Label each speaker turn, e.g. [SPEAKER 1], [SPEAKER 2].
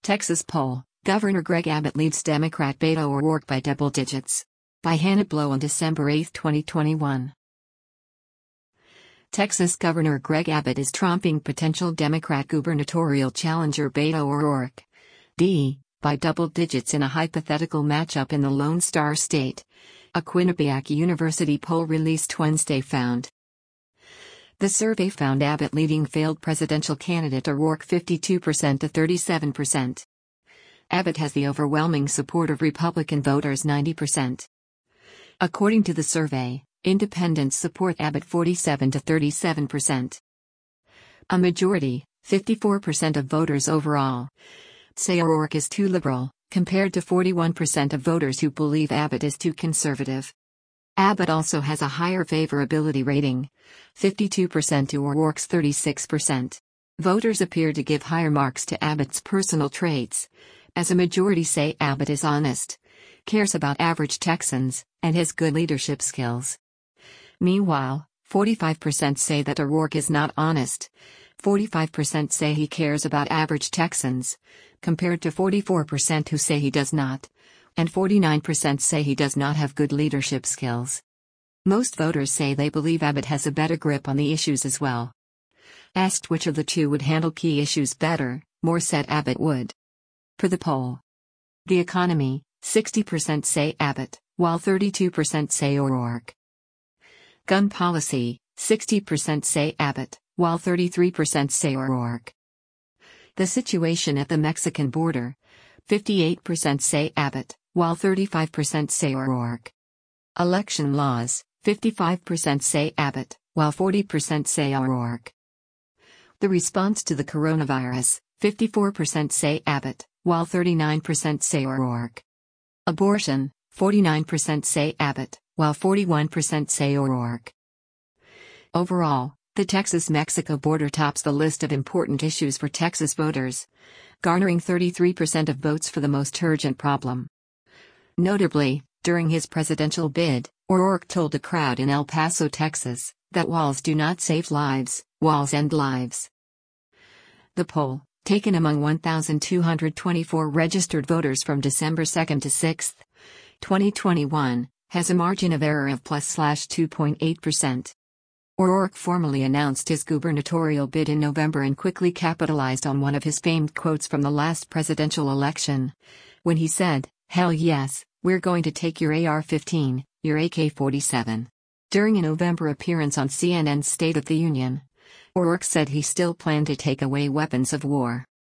[SPEAKER 1] Texas poll, Governor Greg Abbott leads Democrat Beto O'Rourke by double digits. By Hannah Blow on December 8, 2021. Texas Governor Greg Abbott is trumping potential Democrat gubernatorial challenger Beto O'Rourke, D., by double digits in a hypothetical matchup in the Lone Star State, a Quinnipiac University poll released Wednesday found. The survey found Abbott leading failed presidential candidate O'Rourke 52% to 37%. Abbott has the overwhelming support of Republican voters 90%. According to the survey, independents support Abbott 47% to 37%. A majority, 54% of voters overall, say O'Rourke is too liberal, compared to 41% of voters who believe Abbott is too conservative. Abbott also has a higher favorability rating, 52% to O'Rourke's 36%. Voters appear to give higher marks to Abbott's personal traits, as a majority say Abbott is honest, cares about average Texans, and has good leadership skills. Meanwhile, 45% say that O'Rourke is not honest, 45% say he cares about average Texans, compared to 44% who say he does not, and 49% say he does not have good leadership skills. Most voters say they believe Abbott has a better grip on the issues as well. Asked which of the two would handle key issues better, more said Abbott would. Per the poll. The economy, 60% say Abbott, while 32% say O'Rourke. Gun policy, 60% say Abbott, while 33% say O'Rourke. The situation at the Mexican border, 58% say Abbott, while 35% say O'Rourke. Election laws, 55% say Abbott, while 40% say O'Rourke. The response to the coronavirus, 54% say Abbott, while 39% say O'Rourke. Abortion, 49% say Abbott, while 41% say O'Rourke. Overall, the Texas-Mexico border tops the list of important issues for Texas voters, garnering 33% of votes for the most urgent problem. Notably, during his presidential bid, O'Rourke told a crowd in El Paso, Texas, that walls do not save lives, walls end lives. The poll, taken among 1,224 registered voters from December 2 to 6, 2021, has a margin of error of +2.8%. O'Rourke formally announced his gubernatorial bid in November and quickly capitalized on one of his famed quotes from the last presidential election, when he said, "Hell yes, we're going to take your AR-15, your AK-47." During a November appearance on CNN's State of the Union, O'Rourke said he still planned to take away weapons of war.